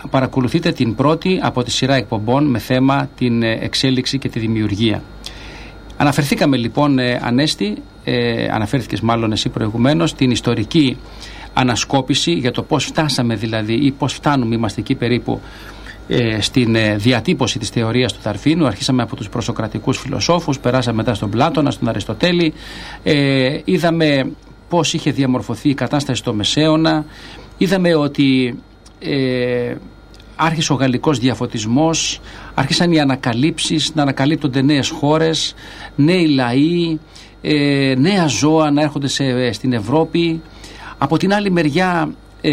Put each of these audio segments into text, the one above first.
παρακολουθείτε την πρώτη από τη σειρά εκπομπών με θέμα την εξέλιξη και τη δημιουργία. Αναφερθήκαμε λοιπόν, Ανέστη, αναφέρθηκες μάλλον εσύ προηγουμένως, την ιστορική ανασκόπηση για το πώς φτάσαμε δηλαδή ή πώς φτάνουμε, είμαστε εκεί περίπου στην διατύπωση της θεωρίας του Δαρφίνου. Αρχίσαμε από τους προσοκρατικούς φιλοσόφους, περάσαμε μετά στον Πλάτωνα, στον Αριστοτέλη, είδαμε πώς είχε διαμορφωθεί η κατάσταση στο Μεσαίωνα, είδαμε ότι άρχισε ο γαλλικός διαφωτισμός, άρχισαν οι ανακαλύψεις, να ανακαλύπτονται νέες χώρες, νέοι λαοί, νέα ζώα να έρχονται στην Ευρώπη. Από την άλλη μεριά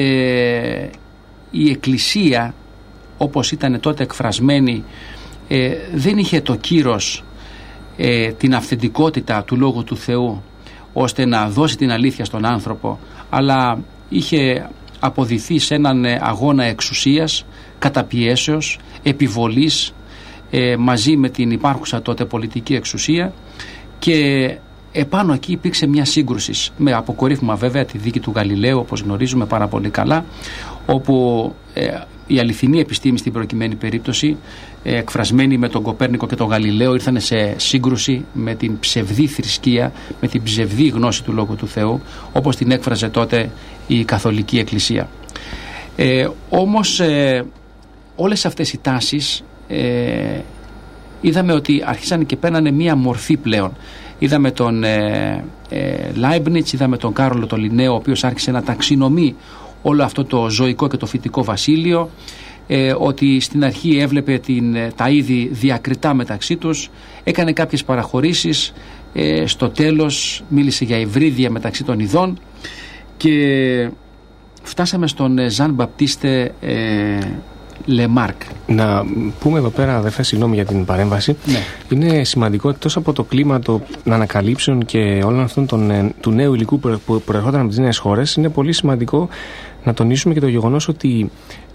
η Εκκλησία, όπως ήταν τότε εκφρασμένη, δεν είχε το κύρος, την αυθεντικότητα του Λόγου του Θεού ώστε να δώσει την αλήθεια στον άνθρωπο, αλλά είχε αποδηθεί σε έναν αγώνα εξουσίας, καταπιέσεως, επιβολής, μαζί με την υπάρχουσα τότε πολιτική εξουσία, και επάνω εκεί υπήρξε μια σύγκρουση, με αποκορύφωμα βέβαια τη δίκη του Γαλιλαίου, όπως γνωρίζουμε πάρα πολύ καλά, όπου η αληθινή επιστήμη στην προκειμένη περίπτωση, εκφρασμένη με τον Κοπέρνικο και τον Γαλιλαίο, ήρθαν σε σύγκρουση με την ψευδή θρησκεία, με την ψευδή γνώση του Λόγου του Θεού, όπως την έκφραζε τότε η Καθολική Εκκλησία. Όμως όλες αυτές οι τάσεις είδαμε ότι αρχίσαν και παίρνανε μία μορφή πλέον. Είδαμε τον Λάιμπνιτς, είδαμε τον Κάρολο τον Λινναίο, ο οποίος άρχισε να ταξινομεί όλο αυτό το ζωικό και το φυτικό βασίλειο, ότι στην αρχή έβλεπε τα είδη διακριτά μεταξύ τους, έκανε κάποιες παραχωρήσεις, στο τέλος μίλησε για υβρίδια μεταξύ των ειδών, και φτάσαμε στον Ζαν Μπαπτίστε Λεμάρκ. Να πούμε εδώ πέρα, αδερφέ, συγγνώμη για την παρέμβαση. Ναι. Είναι σημαντικό, εκτός από το κλίμα των ανακαλύψεων και όλων αυτών του νέου υλικού που προερχόταν από τις νέες χώρες, είναι πολύ σημαντικό να τονίσουμε και το γεγονός ότι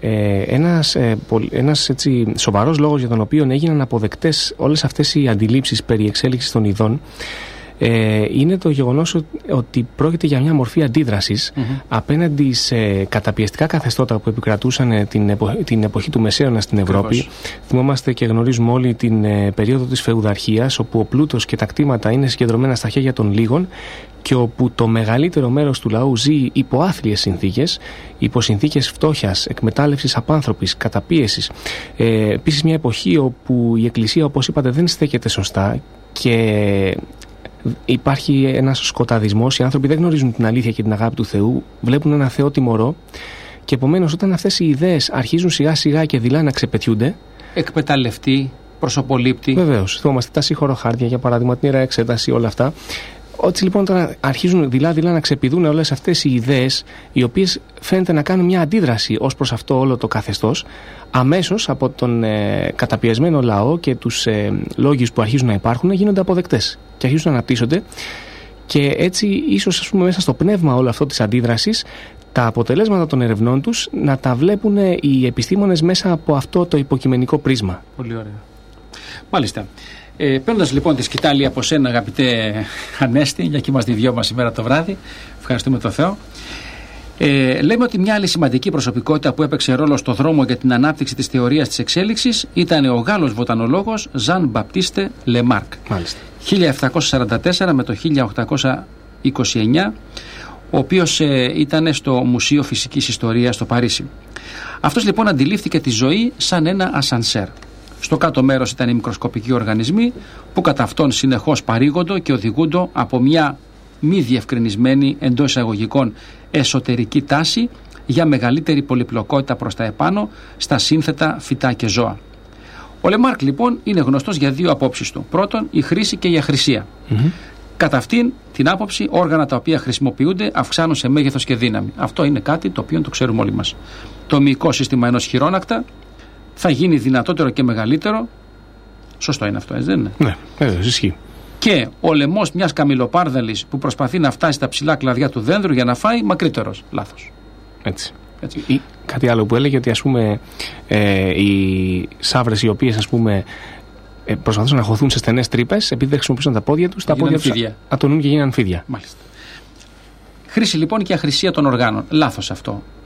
ένας έτσι σοβαρός λόγος για τον οποίο έγιναν αποδεκτές όλες αυτές οι αντιλήψεις περί εξέλιξης των ειδών είναι το γεγονός ότι πρόκειται για μια μορφή αντίδρασης απέναντι σε καταπιεστικά καθεστώτα που επικρατούσαν την εποχή του Μεσαίωνα στην Ευρώπη. Ακριβώς. Θυμόμαστε και γνωρίζουμε όλοι την περίοδο της φεουδαρχίας, όπου ο πλούτος και τα κτήματα είναι συγκεντρωμένα στα χέρια των λίγων και όπου το μεγαλύτερο μέρος του λαού ζει υπό άθλιες συνθήκες, υπό συνθήκες φτώχειας, εκμετάλλευσης απάνθρωπης, καταπίεσης. Επίσης μια εποχή όπου η Εκκλησία, όπως είπατε, δεν στέκεται σωστά και υπάρχει ένας σκοταδισμός. Οι άνθρωποι δεν γνωρίζουν την αλήθεια και την αγάπη του Θεού, βλέπουν ένα Θεό τιμωρό, και επομένως όταν αυτές οι ιδέες αρχίζουν σιγά σιγά και δειλά να ξεπετιούνται, εκμεταλλευτεί, προσωπολήπτη. Βεβαίως, θυμόμαστε τα συγχωροχάρτια, για παράδειγμα, την Ιερά Εξέταση, όλα αυτά. Ότι λοιπόν τώρα αρχίζουν δειλά να ξεπηδούν όλες αυτές οι ιδέες, οι οποίες φαίνεται να κάνουν μια αντίδραση ως προς αυτό όλο το καθεστώς, αμέσως από τον καταπιεσμένο λαό και τους λόγους που αρχίζουν να υπάρχουν γίνονται αποδεκτές και αρχίζουν να αναπτύσσονται, και έτσι ίσως, ας πούμε, μέσα στο πνεύμα όλο αυτό της αντίδρασης, τα αποτελέσματα των ερευνών τους να τα βλέπουν οι επιστήμονες μέσα από αυτό το υποκειμενικό πρίσμα. Πολύ ωραία. Μάλιστα. Παίρνοντας λοιπόν τη σκητάλη από σένα, αγαπητέ Ανέστη, για και είμαστε οι δυο μας σήμερα το βράδυ, ευχαριστούμε τον Θεό. Λέμε ότι μια άλλη σημαντική προσωπικότητα που έπαιξε ρόλο στο δρόμο για την ανάπτυξη της θεωρίας της εξέλιξης ήταν ο Γάλλος βοτανολόγος Ζαν Μπαπτίστε Λεμάρκ. Μάλιστα. 1744 με το 1829, ο οποίος ήταν στο Μουσείο Φυσικής Ιστορίας στο Παρίσι. Αυτός λοιπόν αντιλήφθηκε τη ζωή σαν ένα ασανσέρ. Στο κάτω μέρος ήταν οι μικροσκοπικοί οργανισμοί που κατά αυτόν συνεχώς παρήγονται και οδηγούνται από μια μη διευκρινισμένη, εντός εισαγωγικών, εσωτερική τάση για μεγαλύτερη πολυπλοκότητα προς τα επάνω στα σύνθετα φυτά και ζώα. Ο Λεμάρκ λοιπόν είναι γνωστός για δύο απόψεις του. Πρώτον, η χρήση και η αχρησία. Κατά αυτήν την άποψη, όργανα τα οποία χρησιμοποιούνται αυξάνουν σε μέγεθος και δύναμη. Αυτό είναι κάτι το οποίο το ξέρουμε όλοι μας. Το μυϊκό σύστημα ενός χειρόνακτα θα γίνει δυνατότερο και μεγαλύτερο. Σωστό είναι αυτό, έτσι δεν είναι? Ναι, βέβαια, ισχύει. Και ο λαιμός μιας καμιλοπάρδαλης που προσπαθεί να φτάσει στα ψηλά κλαδιά του δένδρου για να φάει, μακρύτερος. Λάθος. Έτσι. Ή κάτι άλλο που έλεγε, ότι ας πούμε οι σαύρες οι οποίες ας πούμε προσπαθούσαν να χωθούν σε στενές τρύπες, επειδή δεν χρησιμοποιούσαν τα πόδια τους, τα πόδια τους ατονούν και γίνανε αμφίδια. Μάλιστα. Χρήση λοιπόν και αχρησία των οργάνων. Λάθος αυτό.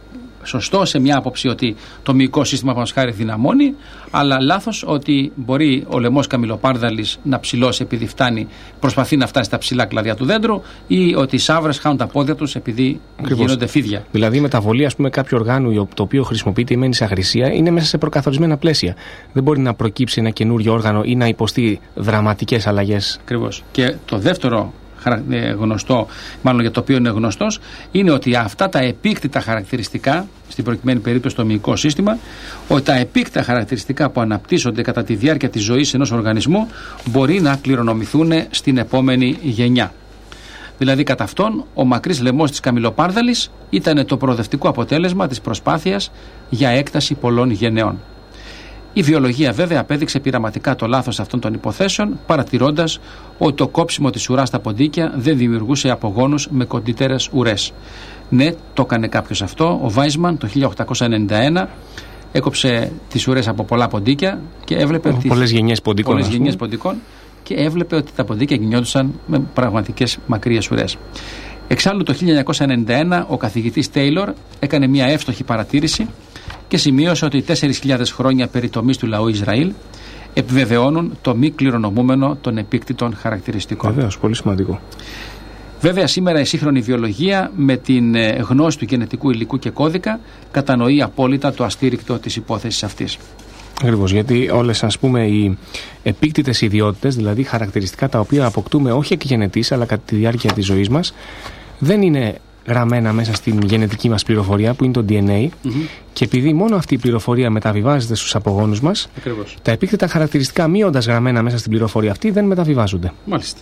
σωστό σε μια άποψη ότι το μυϊκό σύστημα παραδείγματος χάρη δυναμώνει, αλλά λάθος ότι μπορεί ο λαιμός καμιλοπάρδαλης να ψηλώσει επειδή προσπαθεί να φτάσει στα ψηλά κλαδιά του δέντρου, ή ότι οι σαύρες χάνουν τα πόδια τους επειδή γίνονται φίδια. Δηλαδή η μεταβολή κάποιου οργάνου το οποίο χρησιμοποιείται ή μένει σε αγρυσία είναι μέσα σε προκαθορισμένα πλαίσια. Δεν μπορεί να προκύψει ένα καινούριο όργανο ή να υποστεί δραματικές αλλαγές. Ακριβώς. Και το δεύτερο γνωστό, μάλλον για το οποίο είναι γνωστός, είναι ότι αυτά τα επίκτητα χαρακτηριστικά, στην προκειμένη περίπτωση το μυϊκό σύστημα, ότι τα επίκτητα χαρακτηριστικά που αναπτύσσονται κατά τη διάρκεια της ζωής ενός οργανισμού μπορεί να κληρονομηθούν στην επόμενη γενιά. Δηλαδή, κατά αυτόν, ο μακρύς λαιμός της καμιλοπάρδαλης ήταν το προοδευτικό αποτέλεσμα της προσπάθειας για έκταση πολλών γενεών. Η βιολογία βέβαια απέδειξε πειραματικά το λάθος αυτών των υποθέσεων, παρατηρώντας ότι το κόψιμο της ουράς στα ποντίκια δεν δημιουργούσε απογόνους με κοντύτερες ουρές. Ναι, το έκανε κάποιος αυτό. Ο Βάισμαν το 1891 έκοψε τις ουρές από πολλά ποντίκια και έβλεπε πολλές γενιές ποντικών και έβλεπε ότι τα ποντίκια γινόντουσαν με πραγματικές μακρύες ουρές. Εξάλλου το 1991 ο καθηγητής Τέιλορ έκανε μια εύστοχη παρατήρηση και σημείωσε ότι οι 4.000 χρόνια περιτομής του λαού Ισραήλ επιβεβαιώνουν το μη κληρονομούμενο των επίκτητων χαρακτηριστικών. Βεβαίως, πολύ σημαντικό. Βέβαια, σήμερα η σύγχρονη βιολογία με την γνώση του γενετικού υλικού και κώδικα κατανοεί απόλυτα το αστήρικτο της υπόθεσης αυτής. Ακριβώς, γιατί όλες οι επίκτητες ιδιότητες, δηλαδή χαρακτηριστικά τα οποία αποκτούμε όχι εκ γενετής αλλά κατά τη διάρκεια της ζωής μας, δεν είναι γραμμένα μέσα στην γενετική μας πληροφορία που είναι το DNA, και επειδή μόνο αυτή η πληροφορία μεταβιβάζεται στους απογόνους μας, ακριβώς, τα επίκτητα χαρακτηριστικά μη όντας γραμμένα μέσα στην πληροφορία αυτή δεν μεταβιβάζονται. Μάλιστα.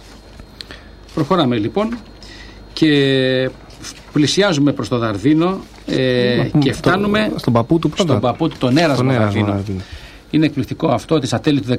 Προχωράμε λοιπόν και πλησιάζουμε προς το Δαρβίνο και φτάνουμε στον παππού του πρώτα. Στον παππού του, τον έρασμο Δαρβίνο. Είναι εκπληκτικό αυτό, της ατέλη του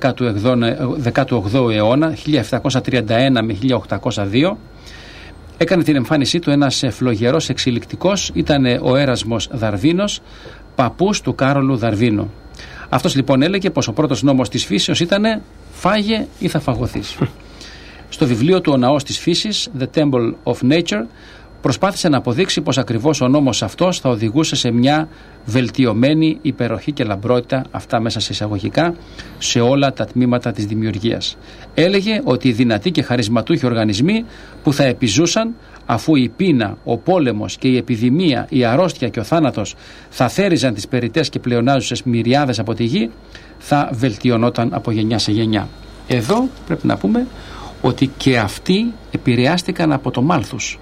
18ου αιώνα, 1731 με 1802. Έκανε την εμφάνισή του ένας φλογερός εξηλικτικός, ήταν ο Έρασμος Δαρβίνος, παππούς του Κάρολου Δαρβίνου. Αυτός λοιπόν έλεγε πως ο πρώτος νόμος της φύσεως ήταν «φάγε ή θα φαγωθείς». Στο βιβλίο του «Ο ναός της φύσης», The Temple of Nature, προσπάθησε να αποδείξει πως ακριβώς ο νόμος αυτός θα οδηγούσε σε μια βελτιωμένη υπεροχή και λαμπρότητα, αυτά μέσα σε εισαγωγικά, σε όλα τα τμήματα της δημιουργίας. Έλεγε ότι οι δυνατοί και χαρισματούχοι οργανισμοί που θα επιζούσαν, αφού η πείνα, ο πόλεμος και η επιδημία, η αρρώστια και ο θάνατος θα θέριζαν τις περιττές και πλεονάζουσες μυριάδες από τη γη, θα βελτιωνόταν από γενιά σε γενιά. Εδώ πρέπει να πούμε ότι και αυτοί επηρεάστηκαν από το Μάλθους.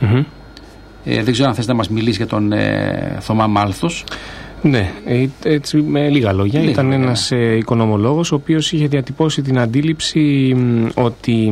Δεν ξέρω αν θες να μας μιλήσει για τον Θωμά Μάλθους. Ναι, έτσι με λίγα λόγια. Ήταν ένας οικονομολόγος ο οποίος είχε διατυπώσει την αντίληψη ότι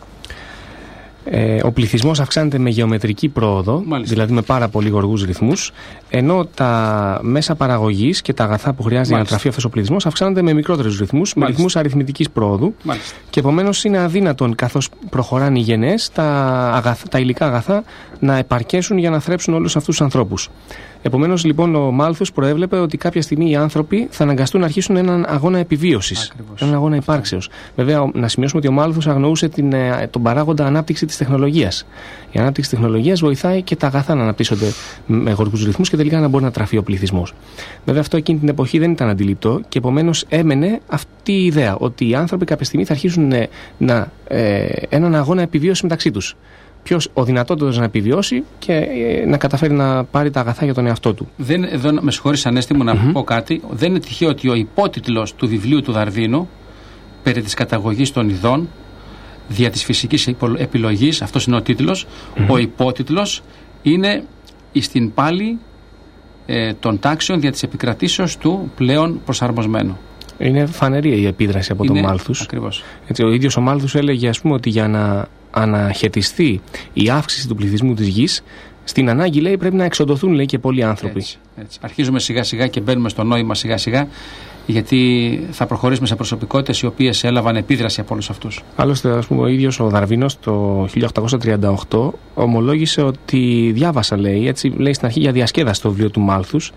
ο πληθυσμός αυξάνεται με γεωμετρική πρόοδο, μάλιστα, δηλαδή με πάρα πολύ γοργούς ρυθμούς, ενώ τα μέσα παραγωγής και τα αγαθά που χρειάζεται για να τραφεί αυτός ο πληθυσμός αυξάνονται με μικρότερους ρυθμούς, με ρυθμούς αριθμητικής πρόοδου. Μάλιστα. Και επομένως είναι αδύνατον, καθώς προχωράνε οι γενναίες, τα υλικά αγαθά να επαρκέσουν για να θρέψουν όλους αυτούς τους ανθρώπους. Επομένως, λοιπόν, ο Μάλθους προέβλεπε ότι κάποια στιγμή οι άνθρωποι θα αναγκαστούν να αρχίσουν έναν αγώνα επιβίωσης, έναν αγώνα υπάρξεως. Βέβαια, να σημειώσουμε ότι ο Μάλθους αγνοούσε τον παράγοντα ανάπτυξη της τεχνολογίας. Η ανάπτυξη της τεχνολογίας βοηθάει και τα αγαθά να αναπτύσσονται με γοργούς ρυθμούς και τελικά να μπορεί να τραφεί ο πληθυσμός. Βέβαια, αυτό εκείνη την εποχή δεν ήταν αντιληπτό και επομένως έμενε αυτή η ιδέα ότι οι άνθρωποι κάποια στιγμή θα αρχίσουν έναν αγώνα επιβίωσης μεταξύ τους. Ποιος ο δυνατότερος να επιβιώσει και να καταφέρει να πάρει τα αγαθά για τον εαυτό του. Εδώ, με συγχωρείς Ανέστη μου, να πω κάτι. Δεν είναι τυχαίο ότι ο υπότιτλος του βιβλίου του Δαρβίνου περί της καταγωγής των ειδών δια της φυσικής επιλογής, αυτός είναι ο τίτλος, ο υπότιτλος είναι στην πάλη των τάξεων δια της επικρατήσεως του πλέον προσαρμοσμένου. Είναι φανερή η επίδραση από τον Μάλθους. Ακριβώς. Έτσι, ο ίδιος ο Μάλθους έλεγε, ας πούμε, ότι για να αναχαιτιστεί η αύξηση του πληθυσμού της γης, στην ανάγκη, λέει, πρέπει να εξοντωθούν, λέει, και πολλοί άνθρωποι. Έτσι. Αρχίζουμε σιγά σιγά και μπαίνουμε στο νόημα σιγά σιγά, γιατί θα προχωρήσουμε σε προσωπικότητες οι οποίες έλαβαν επίδραση από όλους αυτούς. Άλλωστε, ας πούμε, ο ίδιος ο Δαρβίνος το 1838 ομολόγησε ότι διάβασα, λέει, έτσι, λέει στην αρχή για διασκέδαση το βιβλίο του Μάλθους.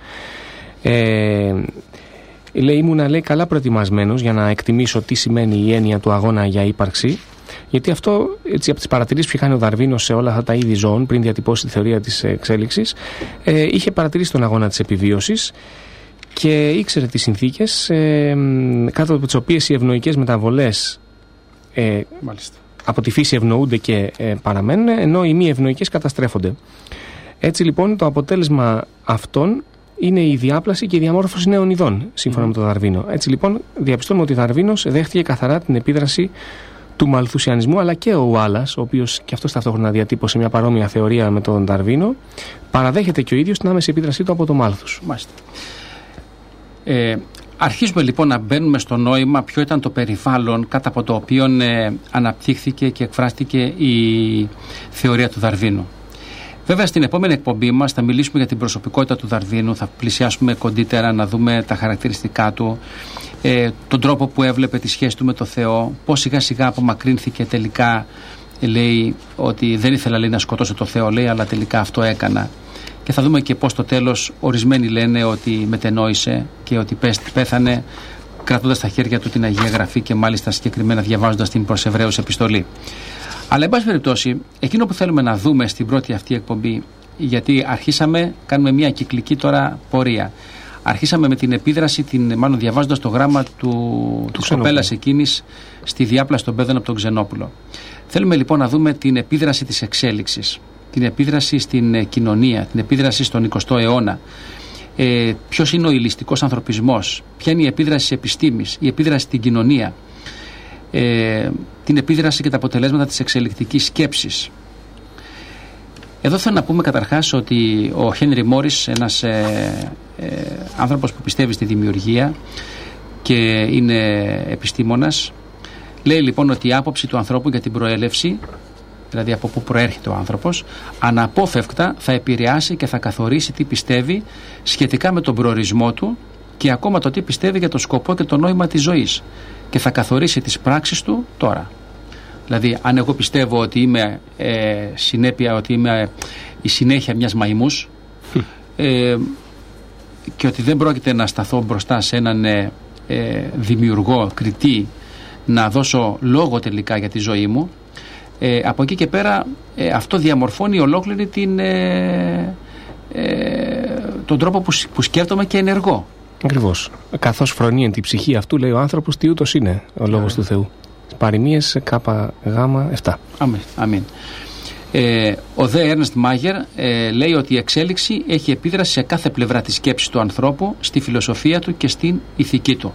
Λέει, ήμουνα, λέει, καλά προετοιμασμένος για να εκτιμήσω τι σημαίνει η έννοια του αγώνα για ύπαρξη. Γιατί αυτό, έτσι, από τις παρατηρήσεις που είχε κάνει ο Δαρβίνος σε όλα αυτά τα είδη ζώων, πριν διατυπώσει τη θεωρία της εξέλιξης, είχε παρατηρήσει τον αγώνα της επιβίωσης και ήξερε τις συνθήκες κάτω από τις οποίες οι ευνοϊκές μεταβολές από τη φύση ευνοούνται και παραμένουν, ενώ οι μη ευνοϊκές καταστρέφονται. Έτσι λοιπόν το αποτέλεσμα αυτών είναι η διάπλαση και η διαμόρφωση νέων ειδών, σύμφωνα με τον Δαρβίνο. Έτσι λοιπόν διαπιστώνουμε ότι ο Δαρβίνος δέχτηκε καθαρά την επίδραση του μαλθουσιανισμού, αλλά και ο Ουάλλας, ο οποίος και αυτός ταυτόχρονα διατύπωσε μια παρόμοια θεωρία με τον Δαρβίνο, παραδέχεται και ο ίδιος την άμεση επίδρασή του από το μάλθους. Μάλιστα. Αρχίζουμε λοιπόν να μπαίνουμε στο νόημα ποιο ήταν το περιβάλλον κάτω από το οποίο αναπτύχθηκε και εκφράστηκε η θεωρία του Δαρβίνου. Βέβαια στην επόμενη εκπομπή μας θα μιλήσουμε για την προσωπικότητα του Δαρβίνου, θα πλησιάσουμε κοντύτερα να δούμε τα χαρακτηριστικά του, τον τρόπο που έβλεπε τη σχέση του με το Θεό, πώς σιγά σιγά απομακρύνθηκε τελικά, λέει ότι δεν ήθελα, λέει, να σκοτώσω το Θεό, λέει, αλλά τελικά αυτό έκανα. Και θα δούμε και πώς στο τέλος ορισμένοι λένε ότι μετενόησε και ότι πέθανε κρατώντας στα χέρια του την Αγία Γραφή και μάλιστα συγκεκριμένα διαβάζοντας την προς Εβραίους επιστολή. Αλλά εν πάση περιπτώσει, εκείνο που θέλουμε να δούμε στην πρώτη αυτή εκπομπή, γιατί κάνουμε μια κυκλική τώρα πορεία. Αρχίσαμε με την επίδραση, μάλλον διαβάζοντας το γράμμα της κοπέλας εκείνης στη διάπλαση των παιδών από τον Ξενόπουλο. Θέλουμε λοιπόν να δούμε την επίδραση της εξέλιξης, την επίδραση στην κοινωνία, την επίδραση στον 20ο αιώνα. Ποιος είναι ο υλιστικός ανθρωπισμός, ποια είναι η επίδραση της επιστήμης, η επίδραση στην κοινωνία, την επίδραση και τα αποτελέσματα της εξελικτικής σκέψης. Εδώ θέλω να πούμε καταρχάς ότι ο Χένρι Μόρις, ένας άνθρωπος που πιστεύει στη δημιουργία και είναι επιστήμονας, λέει λοιπόν ότι η άποψη του ανθρώπου για την προέλευση, δηλαδή από πού προέρχεται ο άνθρωπος, αναπόφευκτα θα επηρεάσει και θα καθορίσει τι πιστεύει σχετικά με τον προορισμό του και ακόμα το τι πιστεύει για τον σκοπό και το νόημα της ζωής, και θα καθορίσει τις πράξεις του τώρα. Δηλαδή αν εγώ πιστεύω ότι είμαι συνέπεια, ότι είμαι η συνέχεια μιας μαϊμούς και ότι δεν πρόκειται να σταθώ μπροστά σε έναν δημιουργό, κριτή, να δώσω λόγο τελικά για τη ζωή μου, από εκεί και πέρα αυτό διαμορφώνει ολόκληρη τον τρόπο που σκέφτομαι και ενεργώ. Ακριβώς. Καθώς φρονεί εν τη ψυχή αυτού, λέει ο άνθρωπος, τι ούτως είναι ο λόγος του Θεού. Παροιμίες ΚΓ7. Αμήν. Ο Δε Έρνστ Μάγερ λέει ότι η εξέλιξη έχει επίδραση σε κάθε πλευρά της σκέψης του ανθρώπου, στη φιλοσοφία του και στην ηθική του.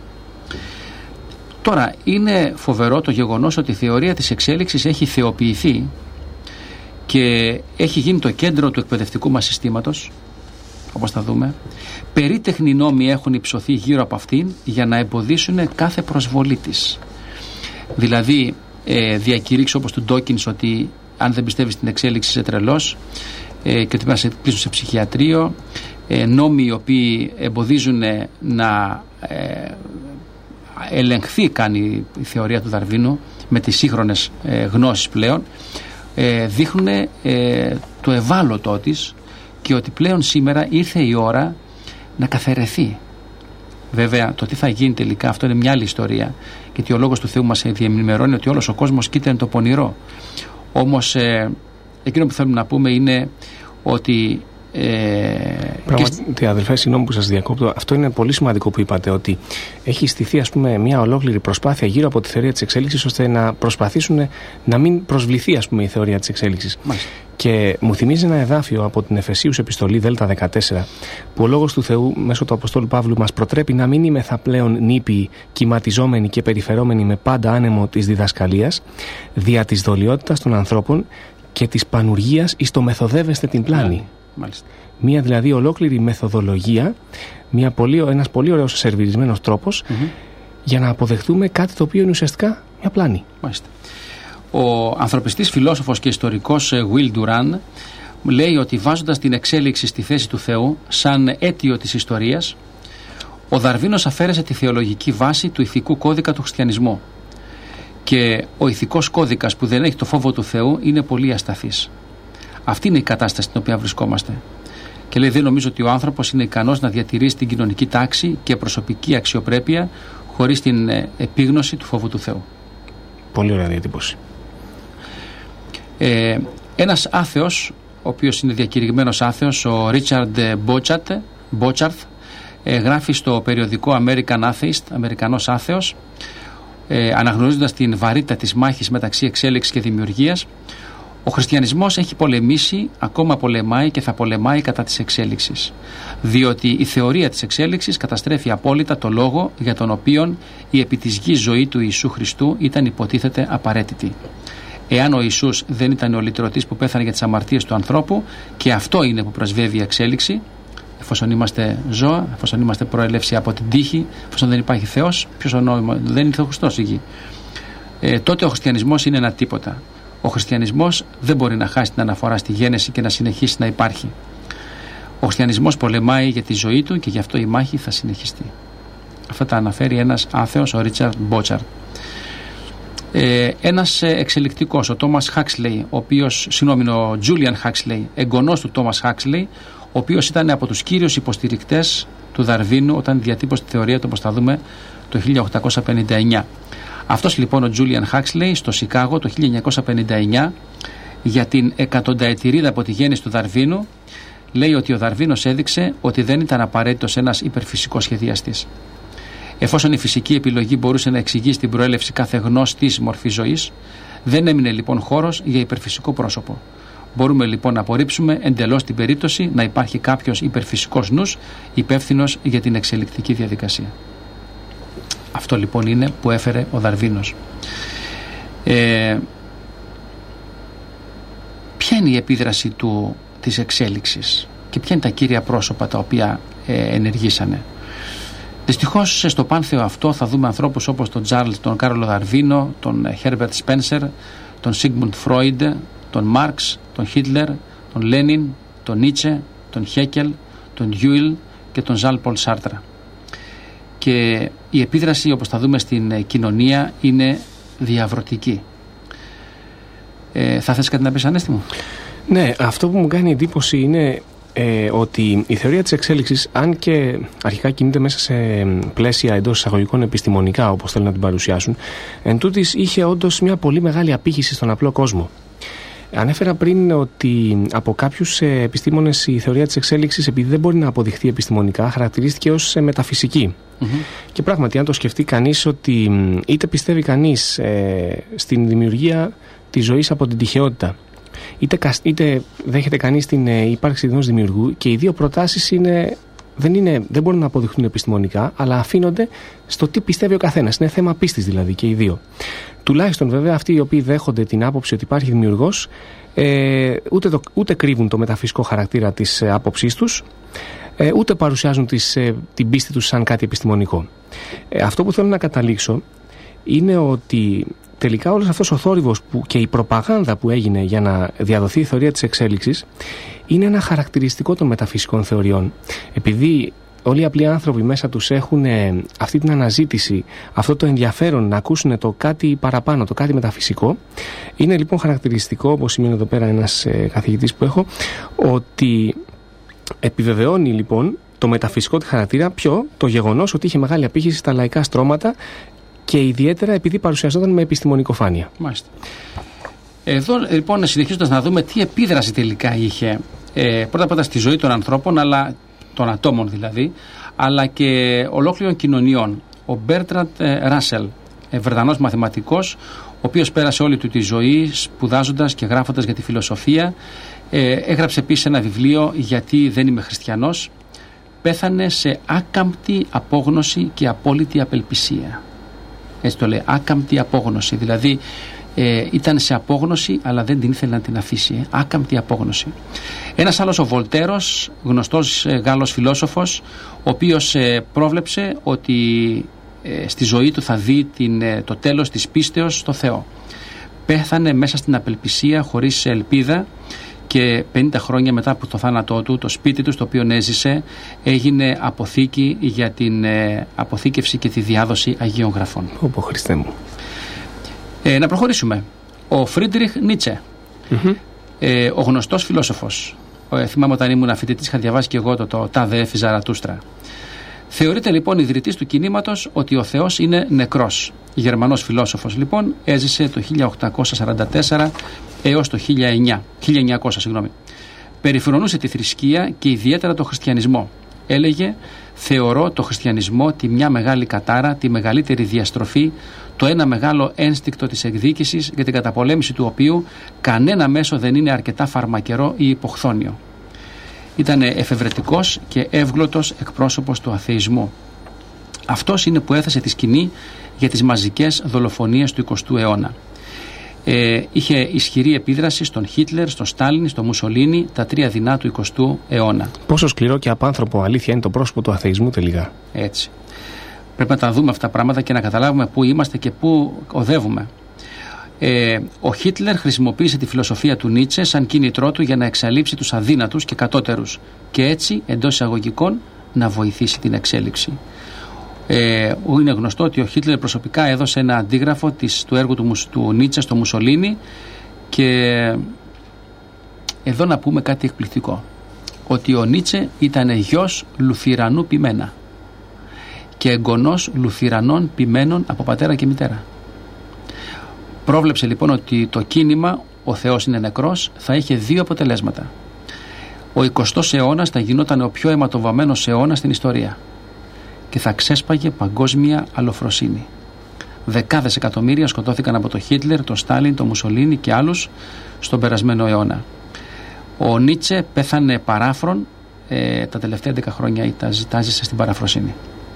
Τώρα, είναι φοβερό το γεγονός ότι η θεωρία της εξέλιξης έχει θεοποιηθεί και έχει γίνει το κέντρο του εκπαιδευτικού μας συστήματος, όπως θα δούμε. Περίτεχνοι νόμοι έχουν υψωθεί γύρω από αυτήν για να εμποδίσουν κάθε προσβολή της. Δηλαδή, διακηρύξεις όπως του Ντόκινς ότι αν δεν πιστεύεις στην εξέλιξη είσαι τρελός και ότι πρέπει να σε κλείσουν σε ψυχιατρίο, νόμοι οι οποίοι εμποδίζουν να ελεγχθεί, κάνει η θεωρία του Δαρβίνου με τις σύγχρονες γνώσεις πλέον, δείχνουν το ευάλωτό της και ότι πλέον σήμερα ήρθε η ώρα να καθαιρεθεί. Βέβαια το τι θα γίνει τελικά αυτό είναι μια άλλη ιστορία, γιατί ο λόγος του Θεού μας διενημερώνει ότι όλος ο κόσμος κοίτανε το πονηρό. Όμως εκείνο που θέλουμε να πούμε είναι ότι Πράγματι, αδελφέ, συγγνώμη που σας διακόπτω, αυτό είναι πολύ σημαντικό που είπατε, ότι έχει στηθεί, ας πούμε, μια ολόκληρη προσπάθεια γύρω από τη θεωρία της εξέλιξης, ώστε να προσπαθήσουν να μην προσβληθεί, ας πούμε, η θεωρία της εξέλιξης. Μάλιστα. Και μου θυμίζει ένα εδάφιο από την Εφεσίους επιστολή Δ14, που ο λόγος του Θεού μέσω του Αποστόλου Παύλου μας προτρέπει να μην είμεθα πλέον νήπιοι, κυματιζόμενοι και περιφερόμενοι με πάντα άνεμο της διδασκαλίας, δια της δολιότητας των ανθρώπων και της πανουργίας εις το μεθοδεύεστε την πλάνη. Μάλιστα. Μία δηλαδή ολόκληρη μεθοδολογία, ένας πολύ ωραίος σερβιρισμένος τρόπος για να αποδεχτούμε κάτι το οποίο είναι ουσιαστικά μια πλάνη. Μάλιστα. Ο ανθρωπιστής φιλόσοφος και ιστορικός Will Durant λέει ότι βάζοντας την εξέλιξη στη θέση του Θεού σαν αίτιο της ιστορίας, ο Δαρβίνος αφαίρεσε τη θεολογική βάση του ηθικού κώδικα του χριστιανισμού. Και ο ηθικός κώδικας που δεν έχει το φόβο του Θεού είναι πολύ ασταθής. Αυτή είναι η κατάσταση στην οποία βρισκόμαστε. Και λέει, δεν νομίζω ότι ο άνθρωπος είναι ικανός να διατηρήσει την κοινωνική τάξη και προσωπική αξιοπρέπεια χωρίς την επίγνωση του φόβου του Θεού. Πολύ ωραία διατύπωση. Ένας άθεος, ο οποίος είναι διακηρυγμένος άθεος, ο Ρίτσαρντ Μπότσαρθ, γράφει στο περιοδικό American Atheist, Αμερικανός άθεος, αναγνωρίζοντας την βαρύτητα της μάχης μεταξύ εξέλιξης και δημιουργίας: ο χριστιανισμός έχει πολεμήσει, ακόμα πολεμάει και θα πολεμάει κατά της εξέλιξης, διότι η θεωρία της εξέλιξης καταστρέφει απόλυτα το λόγο για τον οποίον η επί της γης ζωή του Ιησού Χριστού ήταν υποτίθεται απαραίτητη. Εάν ο Ιησούς δεν ήταν ο λυτρωτής που πέθανε για τις αμαρτίες του ανθρώπου, και αυτό είναι που πρεσβεύει η εξέλιξη, εφόσον είμαστε ζώα, εφόσον είμαστε προέλευση από την τύχη, εφόσον δεν υπάρχει Θεός, ποιος ο νόημα, δεν ήρθε ο Χριστός στη γη, τότε ο χριστιανισμός είναι ένα τίποτα. Ο χριστιανισμός δεν μπορεί να χάσει την αναφορά στη γένεση και να συνεχίσει να υπάρχει. Ο χριστιανισμός πολεμάει για τη ζωή του και γι' αυτό η μάχη θα συνεχιστεί. Αυτά τα αναφέρει ένας άθεος, ο Ρίτσαρντ Μπότσαρντ. Ένας εξελικτικός, ο Τζούλιαν Χάξλεϊ, εγγονός του Τόμας Χάξλεϊ, ο οποίος ήταν από τους κύριους υποστηρικτές του Δαρβίνου όταν διατύπωσε τη θεωρία του, όπως θα δούμε, το 1859. Αυτός λοιπόν ο Τζούλιαν Χάξλεϊ στο Σικάγο το 1959, για την 100ετηρίδα από τη γέννηση του Δαρβίνου, λέει ότι ο Δαρβίνος έδειξε ότι δεν ήταν απαραίτητος ένας υπερφυσικός σχεδιαστής. Εφόσον η φυσική επιλογή μπορούσε να εξηγήσει την προέλευση κάθε γνώστης μορφής ζωής, δεν έμεινε λοιπόν χώρος για υπερφυσικό πρόσωπο. Μπορούμε λοιπόν να απορρίψουμε εντελώς την περίπτωση να υπάρχει κάποιος υπερφυσικός νους υπεύθυνος για την εξελικτική διαδικασία. Αυτό λοιπόν είναι που έφερε ο Δαρβίνος. Ποια είναι η επίδραση της εξέλιξης και ποια είναι τα κύρια πρόσωπα τα οποία ενεργήσανε? Δυστυχώς στο πάνθεο αυτό θα δούμε ανθρώπους όπως τον Κάρολο Δαρβίνο, τον Herbert Spencer, τον Sigmund Freud, τον Μάρξ, τον Χίτλερ, τον Λένιν, τον Νίτσε, τον Χέκελ, τον Γιούιλ και τον Ζαν Πολ Σάρτρα. Και η επίδραση, όπως θα δούμε στην κοινωνία, είναι διαβρωτική. Θα θες κάτι να πεις, Ανέστη μου? Ναι, αυτό που μου κάνει εντύπωση είναι ότι η θεωρία της εξέλιξης, αν και αρχικά κινείται μέσα σε πλαίσια εντός εισαγωγικών επιστημονικά, όπως θέλουν να την παρουσιάσουν, εν τούτης είχε όντως μια πολύ μεγάλη απήχηση στον απλό κόσμο. Ανέφερα πριν ότι από κάποιους επιστήμονες η θεωρία της εξέλιξης, επειδή δεν μπορεί να αποδειχθεί επιστημονικά, χαρακτηρίστηκε ως μεταφυσική. Και πράγματι, αν το σκεφτεί κανείς, ότι είτε πιστεύει κανείς στην δημιουργία της ζωής από την τυχαιότητα, είτε δέχεται κανείς την ύπαρξη ενός δημιουργού, και οι δύο προτάσεις δεν μπορούν να αποδειχθούν επιστημονικά, αλλά αφήνονται στο τι πιστεύει ο καθένας. Είναι θέμα πίστης δηλαδή και οι δύο. Τουλάχιστον βέβαια αυτοί οι οποίοι δέχονται την άποψη ότι υπάρχει δημιουργός, ούτε κρύβουν το μεταφυσικό χαρακτήρα της άποψής τους, ούτε παρουσιάζουν την πίστη τους σαν κάτι επιστημονικό. Αυτό που θέλω να καταλήξω είναι ότι τελικά όλος αυτός ο θόρυβος και η προπαγάνδα που έγινε για να διαδοθεί η θεωρία της εξέλιξης είναι ένα χαρακτηριστικό των μεταφυσικών θεωριών. Επειδή όλοι οι απλοί άνθρωποι μέσα τους έχουν αυτή την αναζήτηση, αυτό το ενδιαφέρον να ακούσουν το κάτι παραπάνω, το κάτι μεταφυσικό, είναι λοιπόν χαρακτηριστικό, όπως σημαίνει εδώ πέρα ένας καθηγητής που έχω, ότι επιβεβαιώνει λοιπόν το μεταφυσικό του χαρακτήρα το γεγονός ότι είχε μεγάλη απήχηση στα λαϊκά στρώματα, και ιδιαίτερα επειδή παρουσιαζόταν με επιστημονικοφάνεια. Μάλιστα. Εδώ λοιπόν, συνεχίζοντας να δούμε τι επίδραση τελικά είχε πρώτα στη ζωή των ανθρώπων, αλλά των ατόμων δηλαδή, αλλά και ολόκληρων κοινωνιών. Ο Μπέρτραντ Ράσελ, Βρετανός μαθηματικός, ο οποίος πέρασε όλη του τη ζωή σπουδάζοντας και γράφοντας για τη φιλοσοφία, έγραψε επίσης ένα βιβλίο «Γιατί δεν είμαι χριστιανός». Πέθανε σε άκαμπτη απόγνωση και απόλυτη απελπισία. Έτσι το λέει, άκαμπτη απόγνωση. Δηλαδή ήταν σε απόγνωση, αλλά δεν την ήθελε να την αφήσει. Άκαμπτη απόγνωση. Ένας άλλος, ο Βολτέρος, γνωστός Γάλλος φιλόσοφος, ο οποίος πρόβλεψε ότι στη ζωή του θα δει το τέλος της πίστεως στο Θεό. Πέθανε μέσα στην απελπισία, χωρίς ελπίδα, και 50 χρόνια μετά από το θάνατό του, το σπίτι του, στο οποίο έζησε, έγινε αποθήκη για την αποθήκευση και τη διάδοση Αγίων Γραφών. Ωπω Χριστέ μου. Να προχωρήσουμε. Ο Φρίντριχ Νίτσε, ο γνωστός φιλόσοφος. Θυμάμαι όταν ήμουν φοιτητής, είχα διαβάσει και εγώ το «Τάδε έφη Ζαρατούστρα». Θεωρείται λοιπόν ιδρυτής του κινήματος ότι ο Θεός είναι νεκρός. Γερμανός φιλόσοφος λοιπόν, έζησε το 1844 έως το 1900. Περιφρονούσε τη θρησκεία και ιδιαίτερα το χριστιανισμό. Έλεγε: «Θεωρώ το χριστιανισμό τη μια μεγάλη κατάρα, τη μεγαλύτερη διαστροφή, το ένα μεγάλο ένστικτο της εκδίκησης, για την καταπολέμηση του οποίου κανένα μέσο δεν είναι αρκετά φαρμακερό ή υποχθόνιο». Ήταν εφευρετικός και εύγλωτος εκπρόσωπος του αθεϊσμού. Αυτός είναι που έθεσε τη σκηνή για τις μαζικές δολοφονίες του 20ου αιώνα. Είχε ισχυρή επίδραση στον Χίτλερ, στον Στάλιν, στον Μουσολίνι, τα τρία δεινά του 20ου αιώνα. Πόσο σκληρό και απάνθρωπο, αλήθεια, είναι το πρόσωπο του αθεϊσμού τελικά. Έτσι. Πρέπει να τα δούμε αυτά τα πράγματα και να καταλάβουμε πού είμαστε και πού οδεύουμε. Ο Χίτλερ χρησιμοποίησε τη φιλοσοφία του Νίτσε σαν κίνητρό του για να εξαλείψει τους αδύνατους και κατώτερους και έτσι, εντός εισαγωγικών, να βοηθήσει την εξέλιξη. Είναι γνωστό ότι ο Χίτλερ προσωπικά έδωσε ένα αντίγραφο του έργου του Νίτσε στο Μουσολίνι, και εδώ να πούμε κάτι εκπληκτικό, ότι ο Νίτσε ήταν γιος Λουθυρανού ποιμένα και εγγονός Λουθυρανών ποιμένων από πατέρα και μητέρα. Πρόβλεψε λοιπόν ότι το κίνημα «Ο Θεός είναι νεκρός» θα είχε δύο αποτελέσματα. Ο 20ος αιώνας θα γινόταν ο πιο αιματοβαμμένος αιώνας στην ιστορία και θα ξέσπαγε παγκόσμια αλλοφροσύνη. Δεκάδες εκατομμύρια σκοτώθηκαν από τον Χίτλερ, τον Στάλιν, τον Μουσολίνι και άλλους στον περασμένο αιώνα. Ο Νίτσε πέθανε παράφρον, τα τελευταία 10 χρόνια ζητάζησε στην παραφροσύνη.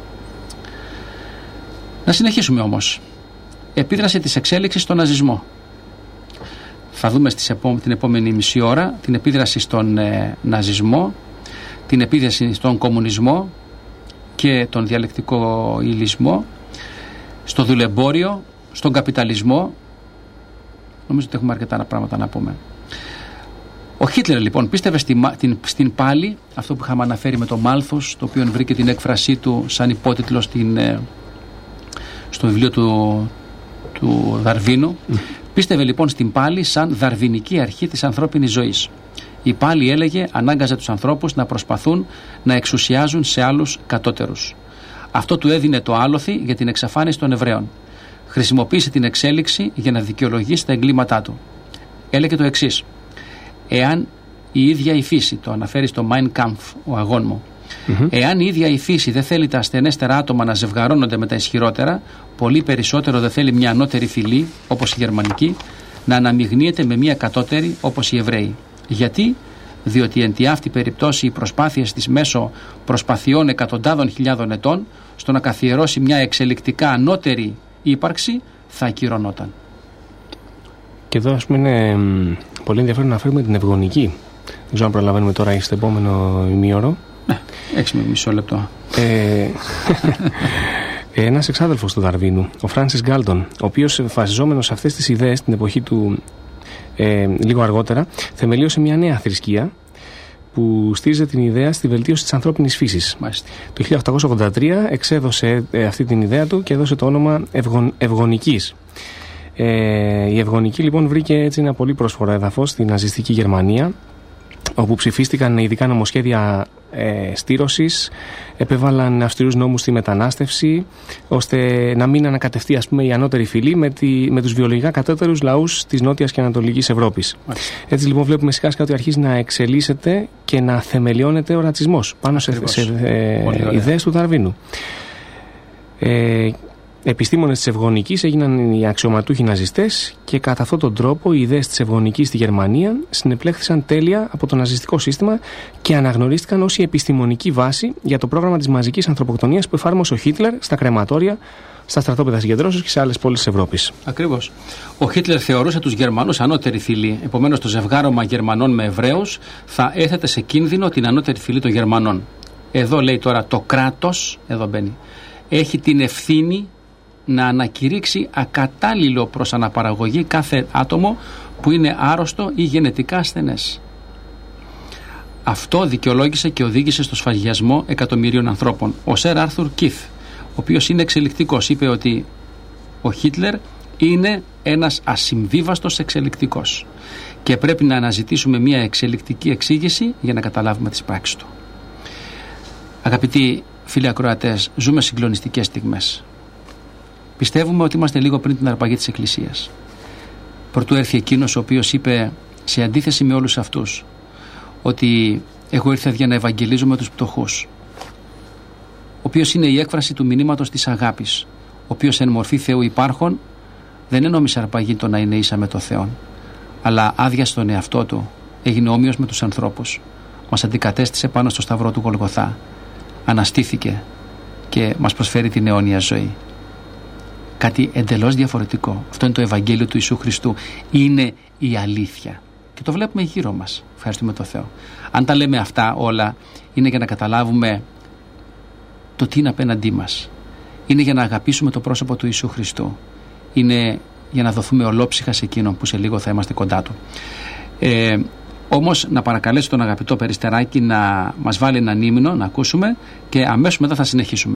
Να συνεχίσουμε όμως. Επίδραση της εξέλιξης στον ναζισμό. Θα δούμε την επόμενη μισή ώρα την επίδραση στον ναζισμό, την επίδραση στον κομμουνισμό και τον διαλεκτικό υλισμό, στο δουλεμπόριο, στον καπιταλισμό. Νομίζω ότι έχουμε αρκετά πράγματα να πούμε. Ο Χίτλερ λοιπόν πίστευε στην πάλη, αυτό που είχαμε αναφέρει με το Μάλθους, το οποίο βρήκε την έκφρασή του σαν υπότιτλο στο βιβλίο του Δαρβίνου. Πίστευε λοιπόν στην πάλη σαν δαρβινική αρχή της ανθρώπινης ζωής. Η πάλη, έλεγε, ανάγκαζε τους ανθρώπους να προσπαθούν να εξουσιάζουν σε άλλους κατώτερους. Αυτό του έδινε το άλοθη για την εξαφάνιση των Εβραίων. Χρησιμοποίησε την εξέλιξη για να δικαιολογήσει τα εγκλήματά του. Έλεγε το εξής: εάν η ίδια η φύση, το αναφέρει στο Mein Kampf, ο αγών μου, εάν η ίδια η φύση δεν θέλει τα ασθενέστερα άτομα να ζευγαρώνονται με τα ισχυρότερα, πολύ περισσότερο δεν θέλει μια ανώτερη φυλή, όπως η γερμανική, να αναμειγνύεται με μια κατώτερη, όπως οι Εβραίοι. Γιατί? Διότι εν τη αυτή περιπτώσει οι προσπάθειες της μέσω προσπαθειών εκατοντάδων χιλιάδων ετών στο να καθιερώσει μια εξελικτικά ανώτερη ύπαρξη θα ακυρωνόταν. Και εδώ ας πούμε είναι πολύ ενδιαφέρον να φέρουμε την ευγονική. Δεν ξέρω αν προλαβαίνουμε τώρα ή στο επόμενο ημίωρο. Ναι, έχεις μισό λεπτό. Ένας εξάδελφος του Δαρβίνου, ο Φράνσις Γκάλτον, ο οποίος βασιζόμενος σε αυτές τις ιδέες την εποχή του λίγο αργότερα, θεμελίωσε μια νέα θρησκεία που στήριζε την ιδέα στη βελτίωση της ανθρώπινης φύσης. Μάλιστα. Το 1883 εξέδωσε αυτή την ιδέα του και έδωσε το όνομα ευγονικής. Η ευγονική λοιπόν βρήκε έτσι ένα πολύ πρόσφορο έδαφος στη ναζιστική Γερμανία, όπου ψηφίστηκαν ειδικά νομοσχέδια στήρωσης, επέβαλαν αυστηρούς νόμους στη μετανάστευση, ώστε να μην ανακατευτεί ας πούμε η ανώτερη φυλή με τους βιολογικά κατώτερους λαούς της Νότιας και Ανατολικής Ευρώπης. Έτσι λοιπόν βλέπουμε σιγά σιγά ότι αρχίζει να εξελίσσεται και να θεμελιώνεται ο ρατσισμός πάνω σε ιδέες του Δαρβίνου. Επιστήμονες της ευγονικής έγιναν οι αξιωματούχοι ναζιστές και κατά αυτόν τον τρόπο οι ιδέες της ευγονικής στη Γερμανία συνεπλέχθησαν τέλεια από το ναζιστικό σύστημα και αναγνωρίστηκαν ως η επιστημονική βάση για το πρόγραμμα της μαζικής ανθρωποκτονίας που εφάρμοσε ο Χίτλερ στα κρεματόρια, στα στρατόπεδα συγκεντρώσεως και σε άλλες πόλεις της Ευρώπης. Ακριβώς. Ο Χίτλερ θεωρούσε τους Γερμανούς ανώτερη φυλή. Επομένως, το ζευγάρωμα Γερμανών με Εβραίους θα έθετε σε κίνδυνο την ανώτερη φυλή των Γερμανών. Εδώ λέει τώρα το κράτος, εδώ μπαίνει, έχει την ευθύνη να ανακηρύξει ακατάλληλο προς αναπαραγωγή κάθε άτομο που είναι άρρωστο ή γενετικά ασθενές. Αυτό δικαιολόγησε και οδήγησε στο σφαγιασμό εκατομμυρίων ανθρώπων. Ο Σερ Άρθουρ Κιθ, ο οποίος είναι εξελικτικός, είπε ότι ο Χίτλερ είναι ένας ασυμβίβαστος εξελικτικός και πρέπει να αναζητήσουμε μια εξελικτική εξήγηση για να καταλάβουμε τις πράξεις του. Αγαπητοί φίλοι ακροατές, ζούμε συγκλονιστικές στιγμές. Πιστεύουμε ότι είμαστε λίγο πριν την αρπαγή της Εκκλησίας. προτού έρθει εκείνος ο οποίος είπε, σε αντίθεση με όλους αυτούς, ότι εγώ ήρθα για να ευαγγελίζω με τους πτωχούς, ο οποίος είναι η έκφραση του μηνύματος της αγάπης, ο οποίος εν μορφή Θεού υπάρχον δεν ένομισε αρπαγή το να είναι ίσα με το Θεό, αλλά άδεια στον εαυτό του, έγινε όμοιος με τους ανθρώπους, μας αντικατέστησε πάνω στο σταυρό του Γολγοθά, αναστήθηκε και μας προσφέρει την αιώνια ζωή. Κάτι εντελώς διαφορετικό. Αυτό είναι το Ευαγγέλιο του Ιησού Χριστού. Είναι η αλήθεια. Και το βλέπουμε γύρω μας. Ευχαριστούμε τον Θεό. Αν τα λέμε αυτά όλα, είναι για να καταλάβουμε το τι είναι απέναντί μας. Είναι για να αγαπήσουμε το πρόσωπο του Ιησού Χριστού. Είναι για να δοθούμε ολόψυχα σε εκείνον που σε λίγο θα είμαστε κοντά του. Όμως να παρακαλέσω τον αγαπητό Περιστεράκη να μας βάλει έναν ύμνο να ακούσουμε και αμέσως μετά θα συνεχίσουμε.